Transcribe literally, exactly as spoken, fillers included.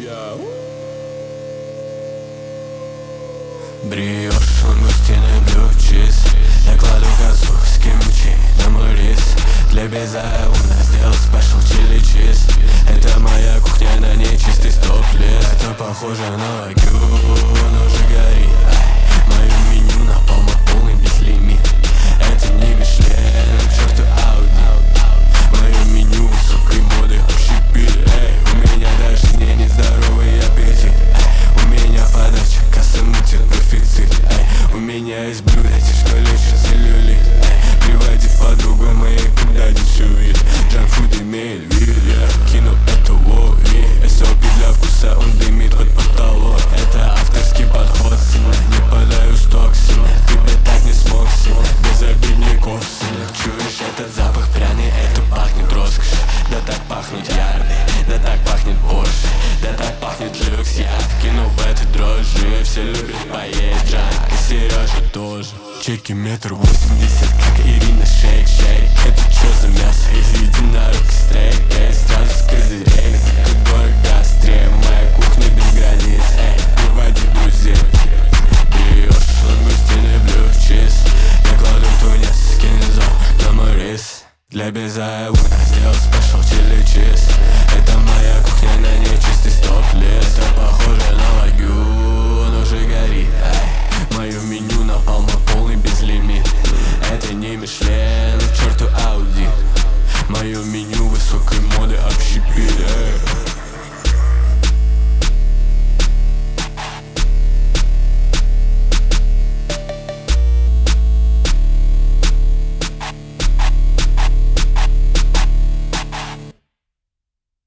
Бриошь, лангустины, блю чиз. Я кладу косу с кимчи на мой рис. Для безумных сделал спешл чили чиз. Это моя кухня, на ней чистый стоп-лист. Это похоже на лагю, оно же горит. Мое меню на полно полный безлимит. Это не Мишлен, черту Ауди. Мое меню высокой моды общепит. Эй, у меня даже не нездоровый аппетит. Эй, у меня подача, касса мутит профицит. Эй, у меня есть блюда, те, что лечат целлюлит. Эй, приводи подругу моей, когда дешевит. Джанкфуд имеет вид, я кинул это лови. эс о пи для вкуса, он дымит под потолок. Это авторский подход, сына, не подаю сток, сына. Ты бы так не смог, сына, безобидников, сына. Чуешь этот запах пряный, это пахнет роскошь. Да так пахнет ярды, да так пахнет Порше. Да так пахнет люкс, я вкинул в эти дрожжи. Все любят поесть джанк, и Сережа тоже. Чеки метр восемьдесят, как Ирина, шейк, шейк. Это чё за мясо? Из единорог стейк, эй, сразу с козырей. Какой гастре, моя кухня без границ. Эй, приводи друзей. Бриошь, лангустины, блю чиз.